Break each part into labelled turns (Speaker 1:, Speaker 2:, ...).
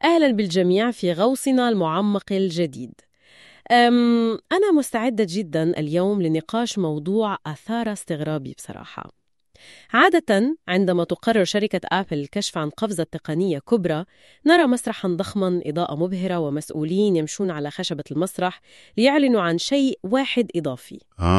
Speaker 1: أهلا بالجميع في غوصنا المعمق الجديد. أنا مستعدة جدا اليوم لنقاش موضوع أثار استغرابي بصراحة. عادة عندما تقرر شركة آبل الكشف عن قفزة تقنية كبرى، نرى مسرحاً ضخماً، إضاءة مبهرة، ومسؤولين يمشون على خشبة المسرح ليعلنوا عن شيء واحد إضافي.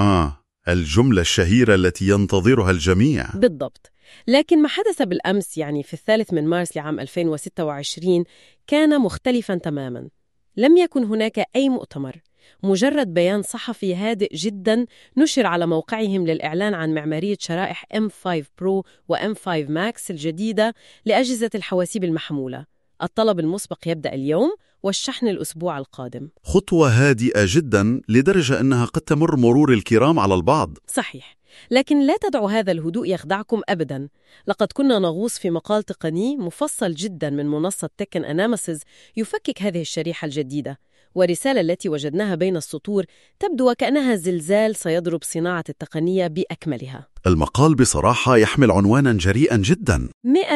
Speaker 2: الجملة الشهيرة التي ينتظرها الجميع.
Speaker 1: بالضبط. لكن ما حدث بالأمس، في 3 مارس لعام 2026، كان مختلفاً تماماً. لم يكن هناك أي مؤتمر، مجرد بيان صحفي هادئ جداً نشر على موقعهم للإعلان عن معمارية شرائح M5 Pro و M5 Max الجديدة لأجهزة الحواسيب المحمولة. الطلب المسبق يبدأ اليوم والشحن الأسبوع القادم.
Speaker 2: خطوة هادئة جدا لدرجة أنها قد تمر مرور الكرام على البعض.
Speaker 1: صحيح، لكن لا تدعوا هذا الهدوء يخدعكم أبداً. لقد كنا نغوص في مقال تقني مفصل جداً من منصة تكن أنامسز يفكك هذه الشريحة الجديدة، والرسالة التي وجدناها بين السطور تبدو وكأنها زلزال سيضرب صناعة التقنية بأكملها.
Speaker 2: المقال بصراحة يحمل عنوانا جريئا جدا.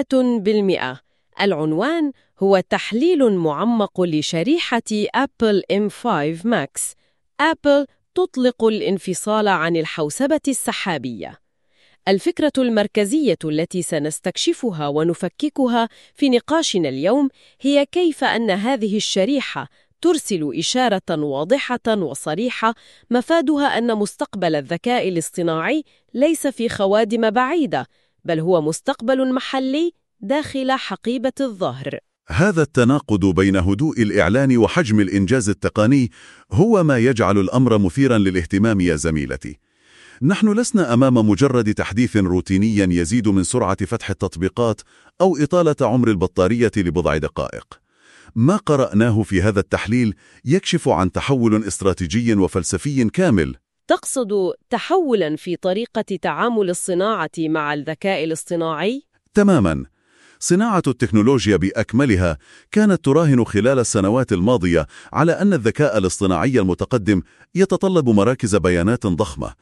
Speaker 1: 100%. العنوان هو تحليل معمق لشريحة أبل M5 Max. أبل تطلق الانفصال عن الحوسبة السحابية. الفكرة المركزية التي سنستكشفها ونفككها في نقاشنا اليوم هي كيف أن هذه الشريحة ترسل إشارة واضحة وصريحة مفادها أن مستقبل الذكاء الاصطناعي ليس في خوادم بعيدة، بل هو مستقبل محلي داخل حقيبة الظهر.
Speaker 2: هذا التناقض بين هدوء الإعلان وحجم الإنجاز التقني هو ما يجعل الأمر مثيراً للاهتمام يا زميلتي. نحن لسنا أمام مجرد تحديث روتيني يزيد من سرعة فتح التطبيقات أو إطالة عمر البطارية لبضع دقائق. ما قرأناه في هذا التحليل يكشف عن تحول استراتيجي وفلسفي كامل.
Speaker 1: تقصد تحولاً في طريقة تعامل الصناعة مع الذكاء الاصطناعي؟
Speaker 2: تماماً. صناعة التكنولوجيا بأكملها كانت تراهن خلال السنوات الماضية على أن الذكاء الاصطناعي المتقدم يتطلب مراكز بيانات ضخمة.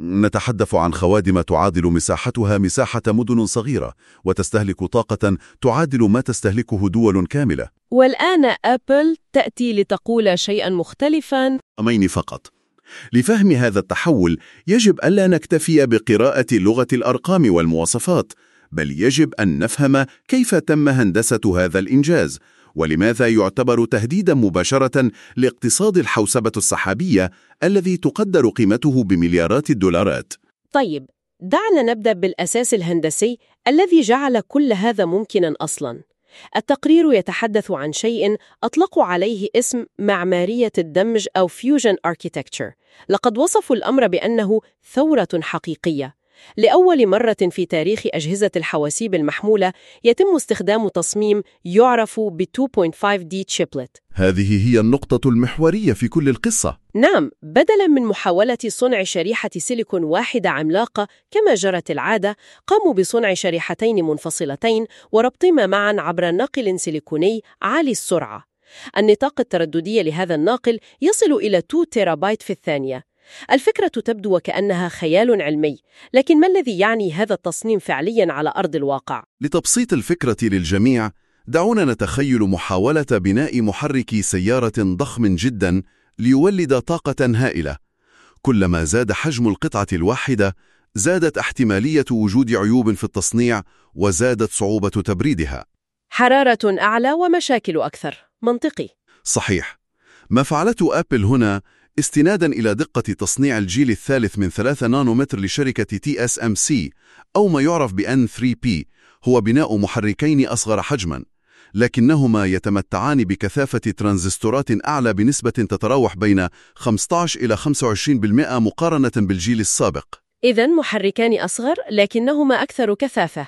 Speaker 2: نتحدث عن خوادم تعادل مساحتها مساحة مدن صغيرة، وتستهلك طاقة تعادل ما تستهلكه دول كاملة.
Speaker 1: والآن أبل تأتي لتقول شيئاً مختلفاً.
Speaker 2: أمين فقط. لفهم هذا التحول يجب ألا نكتفي بقراءة لغة الأرقام والمواصفات، بل يجب أن نفهم كيف تم هندسة هذا الإنجاز، ولماذا يعتبر تهديداً مباشرة لاقتصاد الحوسبة السحابية الذي تقدر قيمته بمليارات الدولارات.
Speaker 1: طيب، دعنا نبدأ بالأساس الهندسي الذي جعل كل هذا ممكناً أصلاً. التقرير يتحدث عن شيء أطلقوا عليه اسم معمارية الدمج أو Fusion Architecture. لقد وصفوا الأمر بأنه ثورة حقيقية. لأول مرة في تاريخ أجهزة الحواسيب المحمولة يتم استخدام تصميم يعرف ب 2.5D chiplet.
Speaker 2: هذه هي النقطة المحورية في كل القصة.
Speaker 1: نعم، بدلاً من محاولة صنع شريحة سيليكون واحدة عملاقة كما جرت العادة، قاموا بصنع شريحتين منفصلتين وربطهما معاً عبر ناقل سيليكوني عالي السرعة. النطاق الترددي لهذا الناقل يصل إلى 2 تيرابايت في الثانية. الفكرة تبدو وكأنها خيال علمي، لكن ما الذي يعني هذا التصميم فعلياً على أرض الواقع؟
Speaker 2: لتبسيط الفكرة للجميع، دعونا نتخيل محاولة بناء محرك سيارة ضخم جداً ليولد طاقة هائلة. كلما زاد حجم القطعة الواحدة، زادت احتمالية وجود عيوب في التصنيع، وزادت صعوبة تبريدها.
Speaker 1: حرارة أعلى ومشاكل أكثر. منطقي.
Speaker 2: صحيح. ما فعلته أبل هنا استناداً إلى دقة تصنيع الجيل الثالث من 3 نانومتر لشركة TSMC أو ما يعرف ب N3P هو بناء محركين أصغر حجماً، لكنهما يتمتعان بكثافة ترانزستورات أعلى بنسبة تتراوح بين 15 إلى 25% مقارنة بالجيل السابق.
Speaker 1: إذن محركان أصغر لكنهما أكثر كثافة.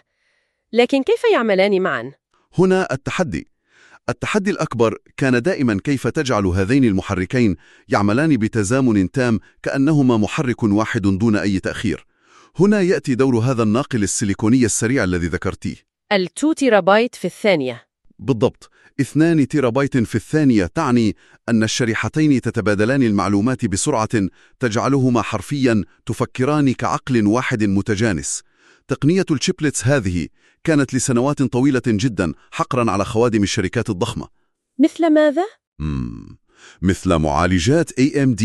Speaker 1: لكن كيف يعملان معاً؟
Speaker 2: هنا التحدي الأكبر كان دائماً كيف تجعل هذين المحركين يعملان بتزامن تام كأنهما محرك واحد دون أي تأخير. هنا يأتي دور هذا الناقل السيليكوني السريع الذي ذكرتيه.
Speaker 1: 2 تيرابايت في الثانية.
Speaker 2: بالضبط، 2 تيرابايت في الثانية تعني أن الشريحتين تتبادلان المعلومات بسرعة تجعلهما حرفياً تفكران كعقل واحد متجانس. تقنية الشيبلتس هذه كانت لسنوات طويلة جدا حقرا على خوادم الشركات الضخمة.
Speaker 1: مثل ماذا؟
Speaker 2: مثل معالجات AMD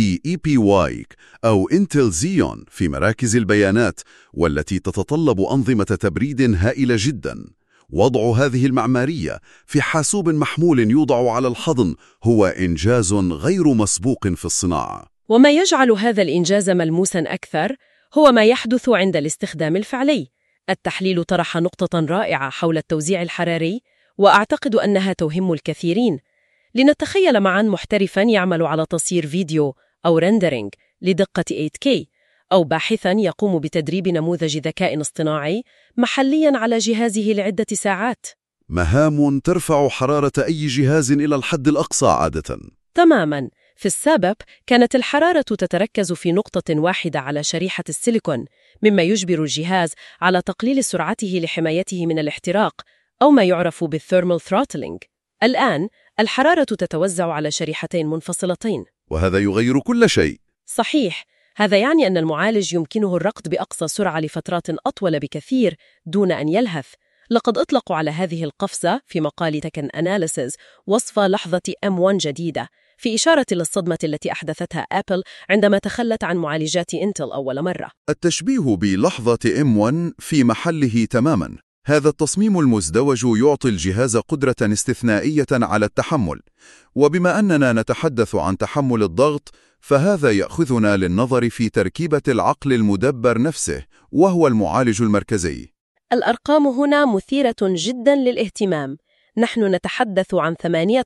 Speaker 2: EPY أو Intel Xeon في مراكز البيانات، والتي تتطلب أنظمة تبريد هائلة جدا. وضع هذه المعمارية في حاسوب محمول يوضع على الحضن هو إنجاز غير مسبوق في الصناعة.
Speaker 1: وما يجعل هذا الإنجاز ملموساً أكثر هو ما يحدث عند الاستخدام الفعلي. التحليل طرح نقطة رائعة حول التوزيع الحراري، وأعتقد أنها توهم الكثيرين. لنتخيل معاً محترفاً يعمل على تصوير فيديو أو ريندرينج لدقة 8K، أو باحثاً يقوم بتدريب نموذج ذكاء اصطناعي محلياً على جهازه لعدة ساعات.
Speaker 2: مهام ترفع حرارة أي جهاز إلى الحد الأقصى عادة.
Speaker 1: تماماً. في السابق كانت الحرارة تتركز في نقطة واحدة على شريحة السيليكون، مما يجبر الجهاز على تقليل سرعته لحمايته من الاحتراق، أو ما يعرف بالثيرمال ثروتلينج. الآن الحرارة تتوزع على شريحتين منفصلتين،
Speaker 2: وهذا يغير كل شيء.
Speaker 1: صحيح. هذا يعني أن المعالج يمكنه الركض بأقصى سرعة لفترات أطول بكثير دون أن يلهث. لقد أطلقوا على هذه القفزة في مقال تكن أناليسيز وصف لحظة M1 جديدة، في إشارة للصدمة التي أحدثتها أبل عندما تخلت عن معالجات إنتل أول مرة.
Speaker 2: التشبيه بلحظة M1 في محله تماماً. هذا التصميم المزدوج يعطي الجهاز قدرة استثنائية على التحمل، وبما أننا نتحدث عن تحمل الضغط، فهذا يأخذنا للنظر في تركيبة العقل المدبر نفسه، وهو المعالج المركزي.
Speaker 1: الأرقام هنا مثيرة جدا للاهتمام. نحن نتحدث عن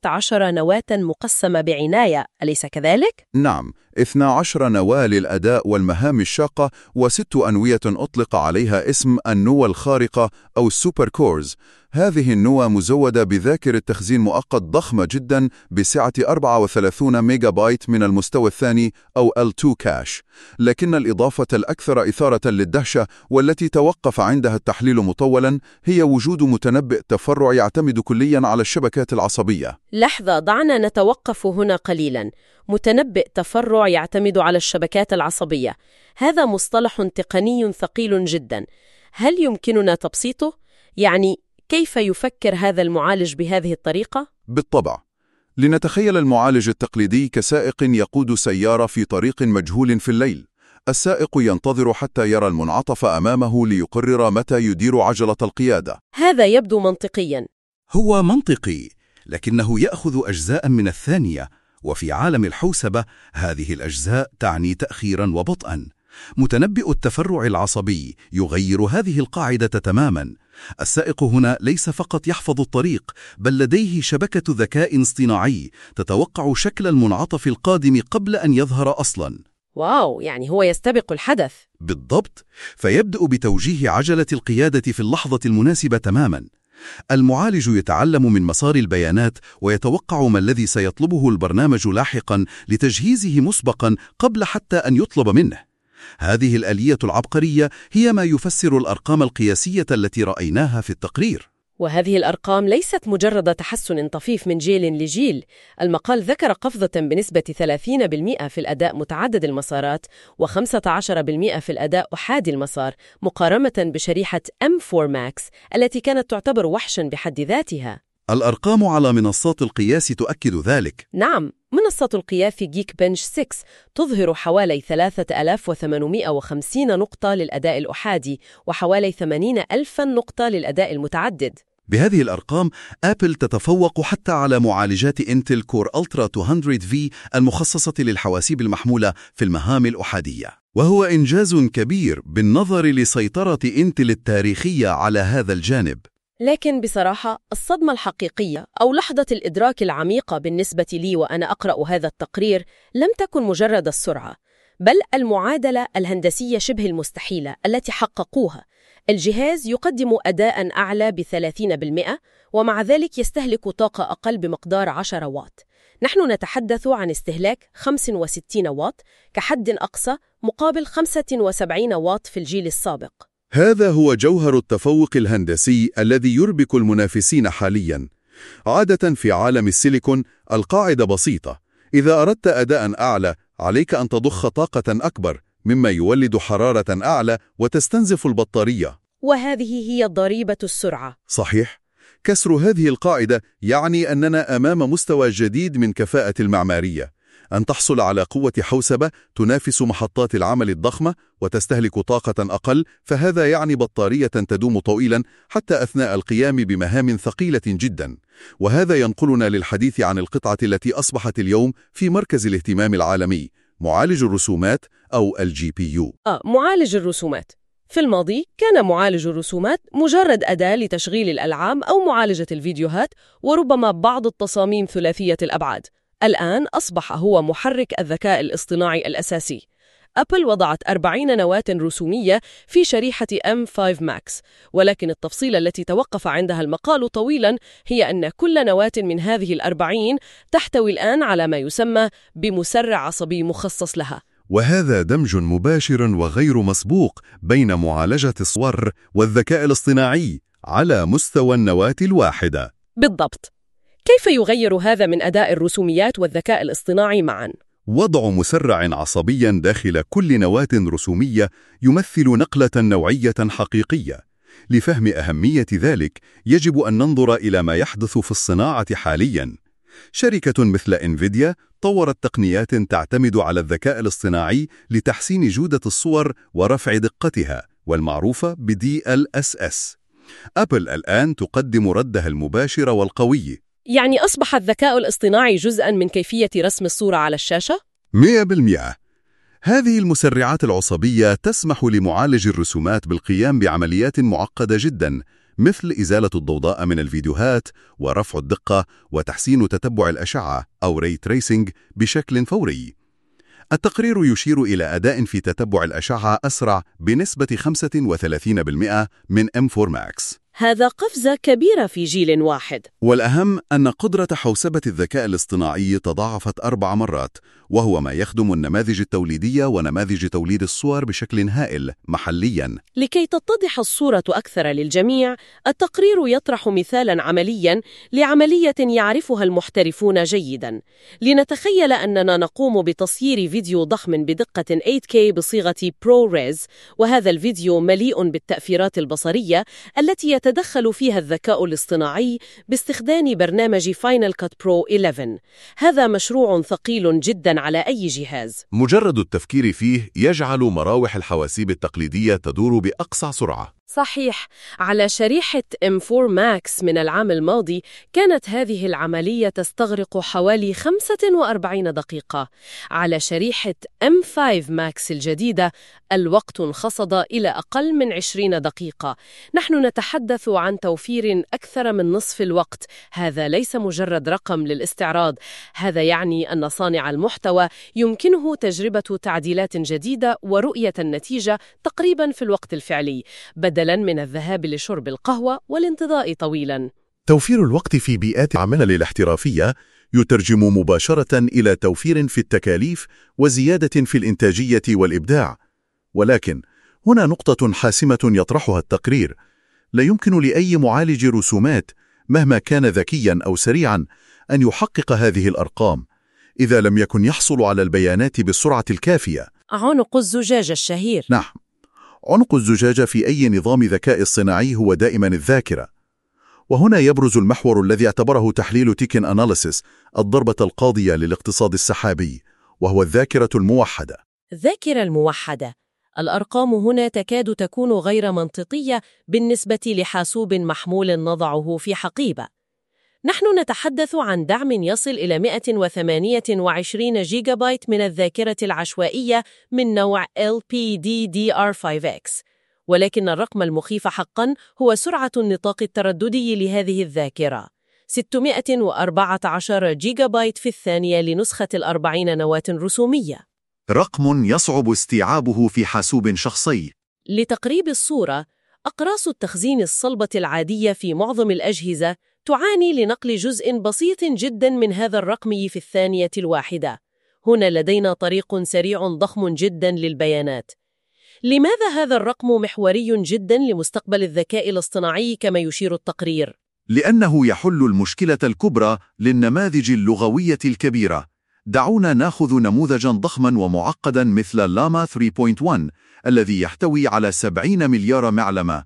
Speaker 1: 18 نواة مقسمة بعناية، أليس كذلك؟
Speaker 2: نعم، 12 نواة للأداء والمهام الشاقة، و6 أنوية أطلق عليها اسم النوى الخارقة أو السوبر كورز. هذه النوى مزودة بذاكرة تخزين مؤقت ضخمة جدا بسعة 34 ميجا بايت من المستوى الثاني أو L2 كاش. لكن الإضافة الأكثر إثارة للدهشة والتي توقف عندها التحليل مطولا هي وجود متنبئ تفرع يعتمد كليا على الشبكات العصبية.
Speaker 1: لحظة، دعنا نتوقف هنا قليلا. متنبئ تفرع يعتمد على الشبكات العصبية، هذا مصطلح تقني ثقيل جدا. هل يمكننا تبسيطه؟ يعني كيف يفكر هذا المعالج بهذه الطريقة؟
Speaker 2: بالطبع. لنتخيل المعالج التقليدي كسائق يقود سيارة في طريق مجهول في الليل. السائق ينتظر حتى يرى المنعطف أمامه ليقرر متى يدير عجلة القيادة.
Speaker 1: هذا يبدو منطقيا.
Speaker 2: هو منطقي، لكنه يأخذ أجزاء من الثانية، وفي عالم الحوسبة هذه الأجزاء تعني تأخيرا وبطئا. متنبئ التفرع العصبي يغير هذه القاعدة تماما. السائق هنا ليس فقط يحفظ الطريق، بل لديه شبكة ذكاء اصطناعي تتوقع شكل المنعطف القادم قبل أن يظهر أصلا.
Speaker 1: واو، يعني هو يستبق الحدث.
Speaker 2: بالضبط، فيبدأ بتوجيه عجلة القيادة في اللحظة المناسبة تماما. المعالج يتعلم من مسار البيانات ويتوقع ما الذي سيطلبه البرنامج لاحقا لتجهيزه مسبقا قبل حتى أن يطلب منه. هذه الآلية العبقرية هي ما يفسر الأرقام القياسية التي رأيناها في التقرير.
Speaker 1: وهذه الأرقام ليست مجرد تحسن طفيف من جيل لجيل. المقال ذكر قفزة بنسبة 30% في الأداء متعدد المسارات، و15% في الأداء أحادي المسار، مقارنة بشريحة M4 Max التي كانت تعتبر وحشاً بحد ذاتها.
Speaker 2: الأرقام على منصات القياس تؤكد ذلك.
Speaker 1: نعم، منصة القياس جيك بنش 6 تظهر حوالي 3850 نقطة للأداء الأحادي وحوالي 80,000 نقطة للأداء المتعدد.
Speaker 2: بهذه الأرقام آبل تتفوق حتى على معالجات إنتل كور ألترا 200V المخصصة للحواسيب المحمولة في المهام الأحادية، وهو إنجاز كبير بالنظر لسيطرة إنتل التاريخية على هذا الجانب.
Speaker 1: لكن بصراحة الصدمة الحقيقية أو لحظة الإدراك العميقة بالنسبة لي وأنا أقرأ هذا التقرير لم تكن مجرد السرعة، بل المعادلة الهندسية شبه المستحيلة التي حققوها. الجهاز يقدم أداء أعلى ب30%، ومع ذلك يستهلك طاقة أقل بمقدار 10 واط. نحن نتحدث عن استهلاك 65 واط كحد أقصى مقابل 75 واط في الجيل السابق.
Speaker 2: هذا هو جوهر التفوق الهندسي الذي يربك المنافسين حالياً. عادة في عالم السيليكون القاعدة بسيطة: إذا أردت أداء أعلى عليك أن تضخ طاقة أكبر، مما يولد حرارة أعلى وتستنزف البطارية.
Speaker 1: وهذه هي ضريبة السرعة.
Speaker 2: صحيح. كسر هذه القاعدة يعني أننا أمام مستوى جديد من كفاءة المعمارية، أن تحصل على قوة حوسبة تنافس محطات العمل الضخمة وتستهلك طاقة أقل، فهذا يعني بطارية تدوم طويلا حتى أثناء القيام بمهام ثقيلة جدا. وهذا ينقلنا للحديث عن القطعة التي أصبحت اليوم في مركز الاهتمام العالمي، معالج الرسومات أو الGPU.
Speaker 1: معالج الرسومات. في الماضي كان معالج الرسومات مجرد أداة لتشغيل الألعاب أو معالجة الفيديوهات وربما بعض التصاميم ثلاثية الأبعاد. الآن أصبح هو محرك الذكاء الاصطناعي الأساسي. أبل وضعت 40 نواة رسومية في شريحة M5 Max، ولكن التفصيلة التي توقف عندها المقال طويلاً هي أن كل نواة من هذه 40 تحتوي الآن على ما يسمى بمسرع عصبي مخصص لها.
Speaker 2: وهذا دمج مباشر وغير مسبوق بين معالجة الصور والذكاء الاصطناعي على مستوى النواة الواحدة.
Speaker 1: بالضبط. كيف يغير هذا من أداء الرسوميات والذكاء الاصطناعي معاً؟
Speaker 2: وضع مسرع عصبي داخل كل نواة رسومية يمثل نقلة نوعية حقيقية. لفهم أهمية ذلك يجب أن ننظر إلى ما يحدث في الصناعة حالياً. شركة مثل إنفيديا طورت تقنيات تعتمد على الذكاء الاصطناعي لتحسين جودة الصور ورفع دقتها، والمعروفة ب-DLSS. أبل الآن تقدم ردها المباشر والقوي.
Speaker 1: يعني أصبح الذكاء الاصطناعي جزءاً من كيفية رسم الصورة على الشاشة؟
Speaker 2: 100%. هذه المسرعات العصبية تسمح لمعالج الرسومات بالقيام بعمليات معقدة جداً، مثل إزالة الضوضاء من الفيديوهات ورفع الدقة وتحسين تتبع الأشعة أو Ray Tracing بشكل فوري. التقرير يشير إلى أداء في تتبع الأشعة أسرع بنسبة 35% من M4 Max.
Speaker 1: هذا قفزة كبيرة في جيل واحد.
Speaker 2: والأهم أن قدرة حوسبة الذكاء الاصطناعي تضاعفت 4 مرات، وهو ما يخدم النماذج التوليدية ونماذج توليد الصور بشكل هائل محلياً.
Speaker 1: لكي تتضح الصورة أكثر للجميع، التقرير يطرح مثالاً عملياً لعملية يعرفها المحترفون جيداً. لنتخيل أننا نقوم بتصوير فيديو ضخم بدقة 8K بصيغة ProRes، وهذا الفيديو مليء بالتأثيرات البصرية التي يتدخل فيها الذكاء الاصطناعي باستخدام برنامج Final Cut Pro 11. هذا مشروع ثقيل جداً على أي جهاز.
Speaker 2: مجرد التفكير فيه يجعل مراوح الحواسيب التقليدية تدور بأقصى سرعة.
Speaker 1: صحيح. على شريحة M4 Max من العام الماضي كانت هذه العملية تستغرق حوالي 45 دقيقة. على شريحة M5 Max الجديدة الوقت انخفض إلى أقل من 20 دقيقة. نحن نتحدث عن توفير أكثر من نصف الوقت. هذا ليس مجرد رقم للاستعراض، هذا يعني أن صانع المحتوى يمكنه تجربة تعديلات جديدة ورؤية النتيجة تقريباً في الوقت الفعلي، بدلاً من الذهاب لشرب القهوة والانتظار طويلاً.
Speaker 2: توفير الوقت في بيئات العمل الاحترافية يترجم مباشرة إلى توفير في التكاليف وزيادة في الإنتاجية والإبداع. ولكن هنا نقطة حاسمة يطرحها التقرير: لا يمكن لأي معالج رسومات مهما كان ذكياً أو سريعاً أن يحقق هذه الأرقام إذا لم يكن يحصل على البيانات بالسرعة الكافية.
Speaker 1: عنق الزجاجة الشهير.
Speaker 2: نعم، عنق الزجاجة في أي نظام ذكاء اصطناعي هو دائما الذاكرة. وهنا يبرز المحور الذي اعتبره تحليل تيكن أناليسيس الضربة القاضية للاقتصاد السحابي، وهو الذاكرة الموحدة.
Speaker 1: الذاكرة الموحدة. الأرقام هنا تكاد تكون غير منطقية بالنسبة لحاسوب محمول نضعه في حقيبة. نحن نتحدث عن دعم يصل إلى 128 جيجا بايت من الذاكرة العشوائية من نوع LPDDR5X، ولكن الرقم المخيف حقاً هو سرعة النطاق الترددي لهذه الذاكرة: 614 جيجا بايت في الثانية لنسخة 40 نواة رسومية.
Speaker 2: رقم يصعب استيعابه في حاسوب شخصي.
Speaker 1: لتقريب الصورة، أقراص التخزين الصلبة العادية في معظم الأجهزة تعاني لنقل جزء بسيط جدا من هذا الرقم في الثانية الواحدة. هنا لدينا طريق سريع ضخم جدا للبيانات. لماذا هذا الرقم محوري جدا لمستقبل الذكاء الاصطناعي كما يشير التقرير؟
Speaker 2: لأنه يحل المشكلة الكبرى للنماذج اللغوية الكبيرة. دعونا ناخذ نموذجاً ضخماً ومعقداً مثل لاما 3.1 الذي يحتوي على 70 مليار معلمة.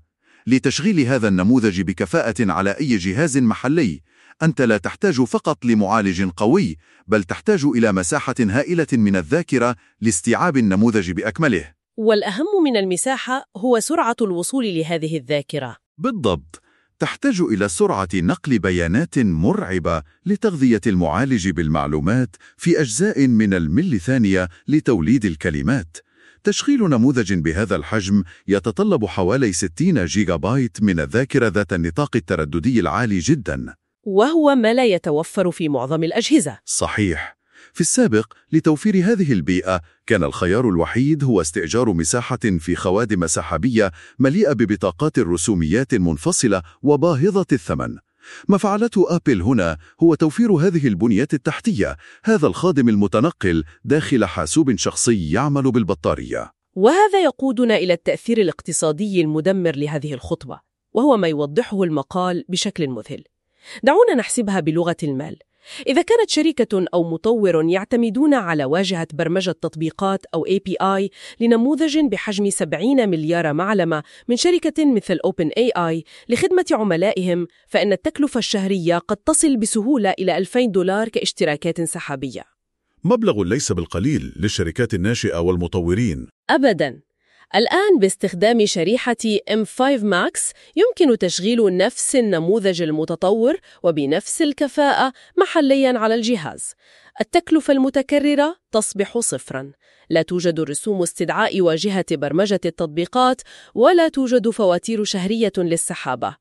Speaker 2: لتشغيل هذا النموذج بكفاءة على أي جهاز محلي، أنت لا تحتاج فقط لمعالج قوي، بل تحتاج إلى مساحة هائلة من الذاكرة لاستيعاب النموذج بأكمله.
Speaker 1: والأهم من المساحة هو سرعة الوصول لهذه الذاكرة.
Speaker 2: بالضبط، تحتاج إلى سرعة نقل بيانات مرعبة لتغذية المعالج بالمعلومات في أجزاء من الملي ثانية لتوليد الكلمات. تشغيل نموذج بهذا الحجم يتطلب حوالي 60 جيجا بايت من الذاكرة ذات النطاق الترددي العالي جداً،
Speaker 1: وهو ما لا يتوفر في معظم الأجهزة.
Speaker 2: صحيح. في السابق، لتوفير هذه البيئة، كان الخيار الوحيد هو استئجار مساحة في خوادم سحابية مليئة ببطاقات رسوميات منفصلة وباهظة الثمن. ما فعلته آبل هنا هو توفير هذه البنية التحتية، هذا الخادم المتنقل داخل حاسوب شخصي يعمل بالبطارية.
Speaker 1: وهذا يقودنا إلى التأثير الاقتصادي المدمر لهذه الخطوة، وهو ما يوضحه المقال بشكل مذهل. دعونا نحسبها بلغة المال. إذا كانت شركة أو مطور يعتمدون على واجهة برمجة تطبيقات أو API لنموذج بحجم 70 مليار معلمة من شركة مثل OpenAI لخدمة عملائهم، فإن التكلفة الشهرية قد تصل بسهولة إلى $2000 كاشتراكات سحابية.
Speaker 2: مبلغ ليس بالقليل للشركات الناشئة والمطورين.
Speaker 1: أبداً. الآن باستخدام شريحة M5 Max يمكن تشغيل نفس النموذج المتطور وبنفس الكفاءة محلياً على الجهاز. التكلفة المتكررة تصبح صفراً. لا توجد رسوم استدعاء واجهة برمجة التطبيقات، ولا توجد فواتير شهرية للسحابة.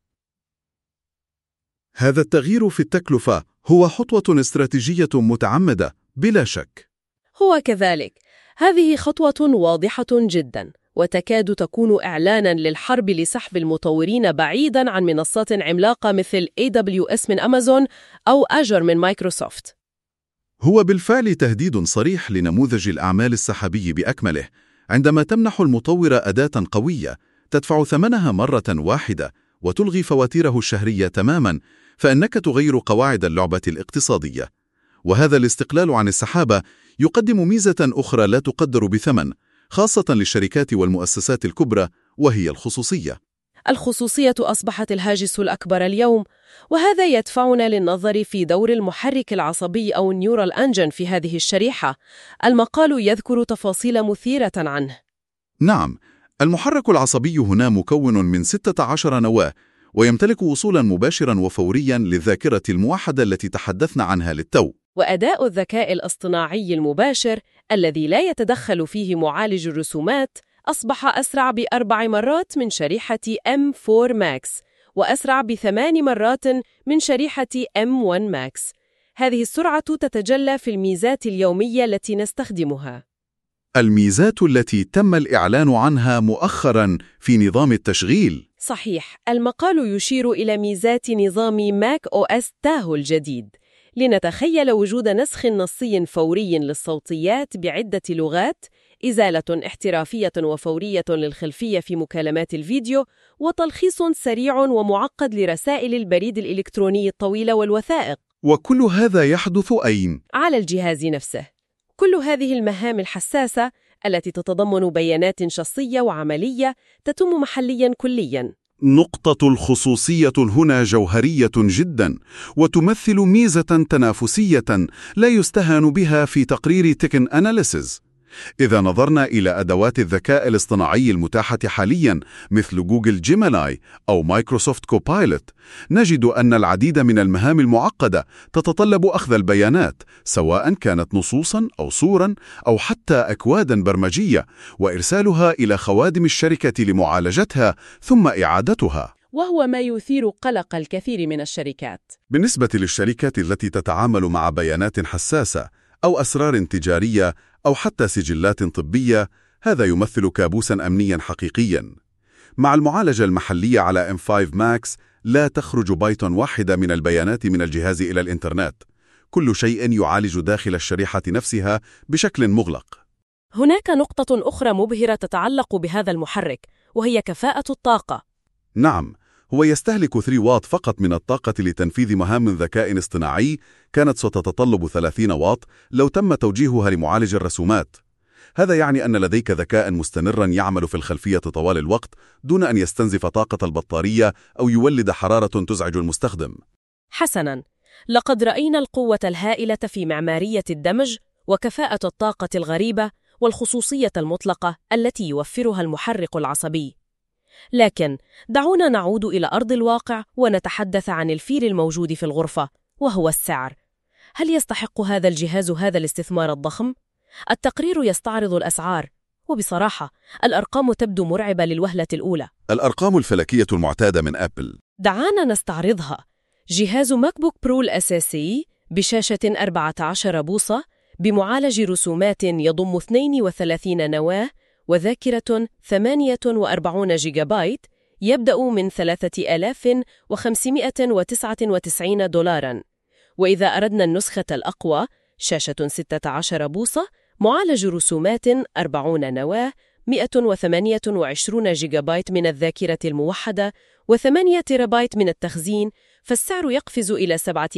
Speaker 2: هذا التغيير في التكلفة هو خطوة استراتيجية متعمدة بلا شك.
Speaker 1: هو كذلك. هذه خطوة واضحة جداً، وتكاد تكون إعلاناً للحرب لسحب المطورين بعيداً عن منصات عملاقة مثل AWS من أمازون أو Azure من مايكروسوفت.
Speaker 2: هو بالفعل تهديد صريح لنموذج الأعمال السحابي بأكمله، عندما تمنح المطور أداة قوية تدفع ثمنها مرة واحدة وتلغي فواتيره الشهرية تماماً، فإنك تغير قواعد اللعبة الاقتصادية. وهذا الاستقلال عن السحابة يقدم ميزة أخرى لا تقدر بثمن، خاصة للشركات والمؤسسات الكبرى، وهي الخصوصية.
Speaker 1: الخصوصية أصبحت الهاجس الأكبر اليوم، وهذا يدفعنا للنظر في دور المحرك العصبي أو النيورال أنجن في هذه الشريحة. المقال يذكر تفاصيل مثيرة عنه.
Speaker 2: نعم، المحرك العصبي هنا مكون من 16 نواة، ويمتلك وصولا مباشرا وفوريا للذاكرة الموحدة التي تحدثنا عنها للتو.
Speaker 1: وأداء الذكاء الاصطناعي المباشر الذي لا يتدخل فيه معالج الرسومات أصبح أسرع ب4 مرات من شريحة M4 Max، وأسرع ب8 مرات من شريحة M1 Max. هذه السرعة تتجلى في الميزات اليومية التي نستخدمها.
Speaker 2: الميزات التي تم الإعلان عنها مؤخراً في نظام التشغيل.
Speaker 1: صحيح، المقال يشير إلى ميزات نظام ماك OS تاهو الجديد. لنتخيل وجود نسخ نصي فوري للصوتيات بعدة لغات، إزالة احترافية وفورية للخلفية في مكالمات الفيديو، وتلخيص سريع ومعقد لرسائل البريد الإلكتروني الطويلة والوثائق.
Speaker 2: وكل هذا يحدث أين؟
Speaker 1: على الجهاز نفسه. كل هذه المهام الحساسة التي تتضمن بيانات شخصية وعملية تتم محلياً كلياً.
Speaker 2: نقطة الخصوصية هنا جوهرية جدا، وتمثل ميزة تنافسية لا يستهان بها في تقرير تكن أناليسيز. إذا نظرنا إلى أدوات الذكاء الاصطناعي المتاحة حالياً مثل جوجل جيميناي أو مايكروسوفت كوبايلوت، نجد أن العديد من المهام المعقدة تتطلب أخذ البيانات، سواء كانت نصوصاً أو صوراً أو حتى أكواداً برمجية، وإرسالها إلى خوادم الشركة لمعالجتها ثم إعادتها.
Speaker 1: وهو ما يثير قلق الكثير من الشركات.
Speaker 2: بالنسبة للشركات التي تتعامل مع بيانات حساسة أو أسرار تجارية أو حتى سجلات طبية، هذا يمثل كابوساً أمنياً حقيقياً. مع المعالجة المحلية على M5 Max لا تخرج بايت واحدة من البيانات من الجهاز إلى الإنترنت، كل شيء يعالج داخل الشريحة نفسها بشكل مغلق.
Speaker 1: هناك نقطة أخرى مبهرة تتعلق بهذا المحرك، وهي كفاءة الطاقة.
Speaker 2: نعم، هو يستهلك 3 واط فقط من الطاقة لتنفيذ مهام ذكاء اصطناعي كانت ستتطلب 30 واط لو تم توجيهها لمعالج الرسومات. هذا يعني أن لديك ذكاء مستمرا يعمل في الخلفية طوال الوقت دون أن يستنزف طاقة البطارية أو يولد حرارة تزعج المستخدم.
Speaker 1: حسناً، لقد رأينا القوة الهائلة في معمارية الدمج وكفاءة الطاقة الغريبة والخصوصية المطلقة التي يوفرها المحرك العصبي. لكن دعونا نعود إلى أرض الواقع ونتحدث عن الفيل الموجود في الغرفة، وهو السعر. هل يستحق هذا الجهاز هذا الاستثمار الضخم؟ التقرير يستعرض الأسعار، وبصراحة الأرقام تبدو مرعبة للوهلة الأولى.
Speaker 2: الأرقام الفلكية المعتادة من أبل.
Speaker 1: دعانا نستعرضها. جهاز ماك بوك برو الأساسي بشاشة 14 بوصة بمعالج رسومات يضم 32 نواة وذاكرة 48 جيجا بايت يبدأ من $3,599. وإذا أردنا النسخة الأقوى، شاشة 16 بوصة، معالج رسومات 40 نواة، 128 جيجا بايت من الذاكرة الموحدة و8 تيرابايت من التخزين، فالسعر يقفز إلى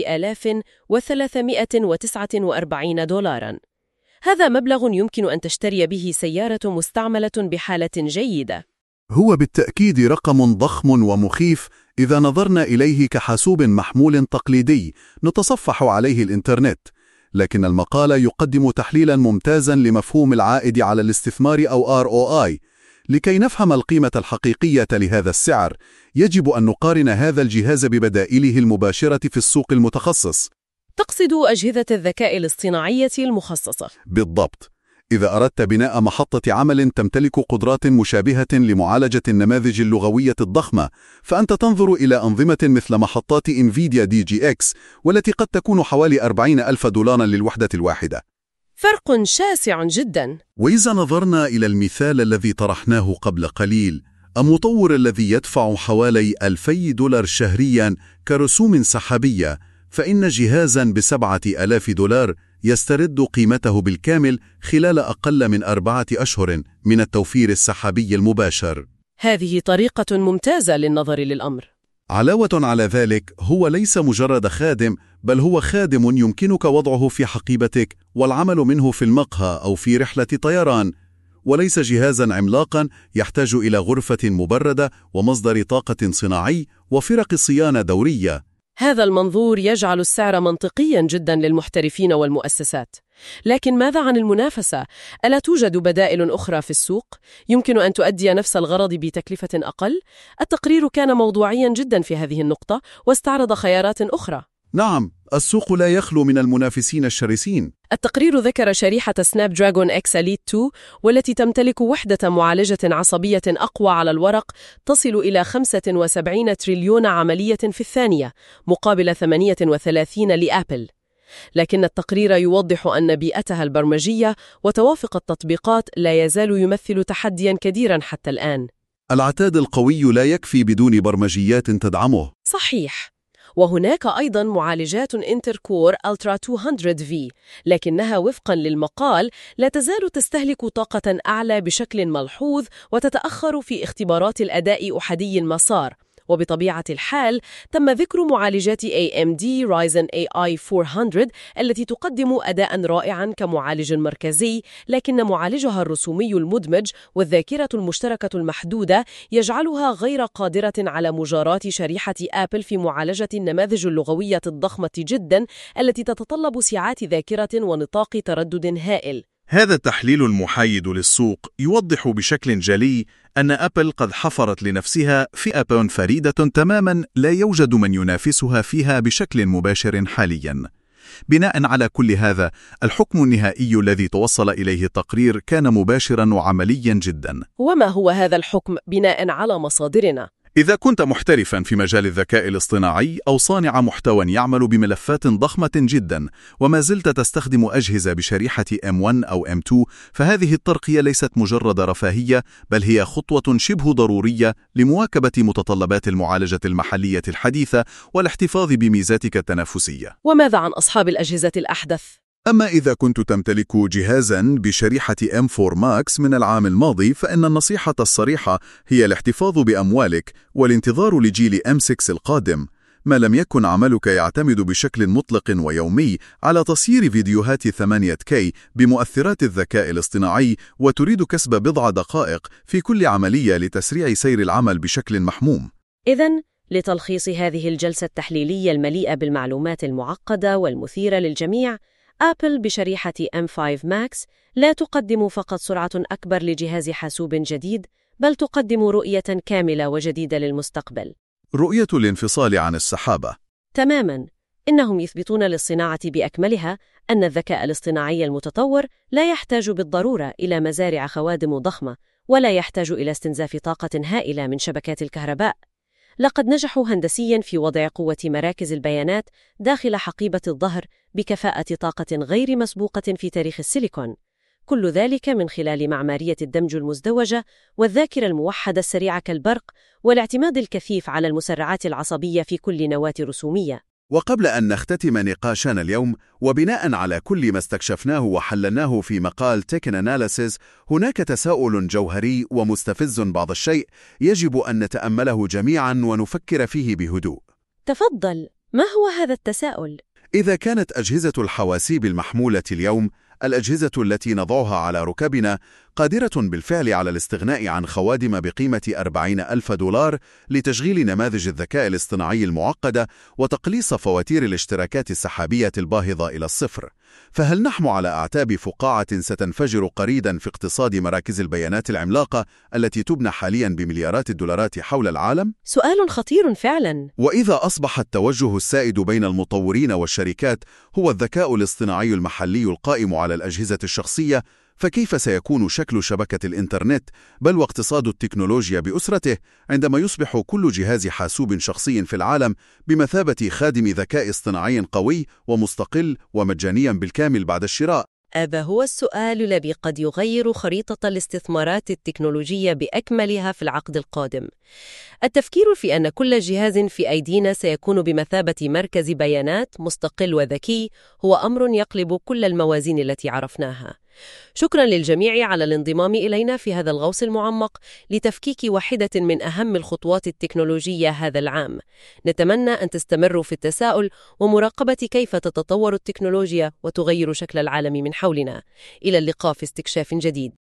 Speaker 1: $7,349. هذا مبلغ يمكن أن تشتري به سيارة مستعملة بحالة جيدة.
Speaker 2: هو بالتأكيد رقم ضخم ومخيف إذا نظرنا إليه كحاسوب محمول تقليدي نتصفح عليه الإنترنت، لكن المقال يقدم تحليلاً ممتازاً لمفهوم العائد على الاستثمار أو ROI. لكي نفهم القيمة الحقيقية لهذا السعر، يجب أن نقارن هذا الجهاز ببدائله المباشرة في السوق المتخصص.
Speaker 1: تقصد أجهزة الذكاء الاصطناعي المخصصة؟
Speaker 2: بالضبط. إذا أردت بناء محطة عمل تمتلك قدرات مشابهة لمعالجة النماذج اللغوية الضخمة، فأنت تنظر إلى أنظمة مثل محطات إنفيديا DGX، والتي قد تكون حوالي $40,000 للوحدة الواحدة.
Speaker 1: فرق شاسع جدا.
Speaker 2: وإذا نظرنا إلى المثال الذي طرحناه قبل قليل، المطور الذي يدفع حوالي $2,000 شهرياً كرسوم سحابية، فإن جهازاً ب$7,000 يسترد قيمته بالكامل خلال أقل من 4 أشهر من التوفير السحابي المباشر.
Speaker 1: هذه طريقة ممتازة للنظر للأمر.
Speaker 2: علاوة على ذلك، هو ليس مجرد خادم، بل هو خادم يمكنك وضعه في حقيبتك والعمل منه في المقهى أو في رحلة طيران، وليس جهازاً عملاقاً يحتاج إلى غرفة مبردة ومصدر طاقة صناعي وفرق صيانة دورية.
Speaker 1: هذا المنظور يجعل السعر منطقياً جداً للمحترفين والمؤسسات. لكن ماذا عن المنافسة؟ ألا توجد بدائل أخرى في السوق يمكن أن تؤدي نفس الغرض بتكلفة أقل؟ التقرير كان موضوعياً جداً في هذه النقطة واستعرض خيارات أخرى.
Speaker 2: نعم، السوق لا يخلو من المنافسين الشرسين.
Speaker 1: التقرير ذكر شريحة سناب دراجون إكس إليت 2، والتي تمتلك وحدة معالجة عصبية أقوى على الورق تصل إلى 75 تريليون عملية في الثانية مقابل 38 لآبل. لكن التقرير يوضح أن بيئتها البرمجية وتوافق التطبيقات لا يزال يمثل تحدياً كبيراً حتى الآن.
Speaker 2: العتاد القوي لا يكفي بدون برمجيات تدعمه.
Speaker 1: صحيح. وهناك أيضاً معالجات انتر كور ألترا 200V، لكنها وفقاً للمقال لا تزال تستهلك طاقة أعلى بشكل ملحوظ وتتأخر في اختبارات الأداء أحادي المسار. وبطبيعة الحال تم ذكر معالجات AMD Ryzen AI 400 التي تقدم أداءً رائعاً كمعالج مركزي، لكن معالجها الرسومي المدمج والذاكرة المشتركة المحدودة يجعلها غير قادرة على مجاراة شريحة آبل في معالجة النماذج اللغوية الضخمة جداً التي تتطلب سعات ذاكرة ونطاق تردد هائل.
Speaker 3: هذا التحليل المحايد للسوق يوضح بشكل جلي أن أبل قد حفرت لنفسها فئة فريدة تماماً لا يوجد من ينافسها فيها بشكل مباشر حالياً. بناء على كل هذا، الحكم النهائي الذي توصل إليه التقرير كان مباشراً وعملياً جداً.
Speaker 1: وما هو هذا الحكم بناء على مصادرنا؟
Speaker 3: إذا كنت محترفاً في مجال الذكاء الاصطناعي أو صانع محتوى يعمل بملفات ضخمة جداً وما زلت تستخدم أجهزة بشريحة M1 أو M2، فهذه الترقية ليست مجرد رفاهية، بل هي خطوة شبه ضرورية لمواكبة متطلبات المعالجة المحلية الحديثة والاحتفاظ بميزاتك التنافسية.
Speaker 1: وماذا عن أصحاب الأجهزة الأحدث؟
Speaker 2: أما إذا كنت تمتلك جهازاً بشريحة M4 Max من العام الماضي، فإن النصيحة الصريحة هي الاحتفاظ بأموالك والانتظار لجيل M6 القادم.
Speaker 3: ما لم يكن عملك يعتمد بشكل مطلق ويومي على تصوير فيديوهات 8K بمؤثرات الذكاء الاصطناعي وتريد كسب بضع دقائق في كل عملية لتسريع سير العمل بشكل محموم.
Speaker 1: إذن، لتلخيص هذه الجلسة التحليلية المليئة بالمعلومات المعقدة والمثيرة للجميع، آبل بشريحة M5 Max لا تقدم فقط سرعة أكبر لجهاز حاسوب جديد، بل تقدم رؤية كاملة وجديدة للمستقبل.
Speaker 3: رؤية الانفصال عن السحابة.
Speaker 1: تماماً. إنهم يثبتون للصناعة بأكملها أن الذكاء الاصطناعي المتطور لا يحتاج بالضرورة إلى مزارع خوادم ضخمة، ولا يحتاج إلى استنزاف طاقة هائلة من شبكات الكهرباء. لقد نجحوا هندسياً في وضع قوة مراكز البيانات داخل حقيبة الظهر بكفاءة طاقة غير مسبوقة في تاريخ السيليكون. كل ذلك من خلال معمارية الدمج المزدوجة والذاكرة الموحدة السريعة كالبرق والاعتماد الكثيف على المسرعات العصبية في كل نواة رسومية.
Speaker 2: وقبل أن نختتم نقاشنا اليوم، وبناء على كل ما استكشفناه وحللناه في مقال Tech Analysis، هناك تساؤل جوهري ومستفز بعض الشيء يجب أن نتأمله جميعاً ونفكر فيه بهدوء.
Speaker 1: تفضل، ما هو هذا التساؤل؟
Speaker 2: إذا كانت أجهزة الحواسيب المحمولة اليوم، الأجهزة التي نضعها على ركبنا، قادرة بالفعل على الاستغناء عن خوادم بقيمة 40,000 دولار لتشغيل نماذج الذكاء الاصطناعي المعقدة وتقليص فواتير الاشتراكات السحابية الباهظة إلى الصفر، فهل نحن على أعتاب فقاعة ستنفجر قريباً في اقتصاد مراكز البيانات العملاقة التي تبنى حالياً بمليارات الدولارات حول العالم؟
Speaker 1: سؤال خطير فعلاً.
Speaker 2: وإذا أصبح التوجه السائد بين المطورين والشركات هو الذكاء الاصطناعي المحلي القائم على الأجهزة الشخصية، فكيف سيكون شكل شبكة الإنترنت بل واقتصاد التكنولوجيا بأسرته عندما يصبح كل جهاز حاسوب شخصي في العالم بمثابة خادم ذكاء اصطناعي قوي ومستقل ومجانيا بالكامل بعد الشراء؟
Speaker 1: هذا هو السؤال الذي قد يغير خريطة الاستثمارات التكنولوجية بأكملها في العقد القادم. التفكير في أن كل جهاز في أيدينا سيكون بمثابة مركز بيانات مستقل وذكي هو أمر يقلب كل الموازين التي عرفناها. شكرا للجميع على الانضمام إلينا في هذا الغوص المعمق لتفكيك واحدة من أهم الخطوات التكنولوجية هذا العام. نتمنى أن تستمروا في التساؤل ومراقبة كيف تتطور التكنولوجيا وتغير شكل العالم من حولنا. إلى اللقاء في استكشاف جديد.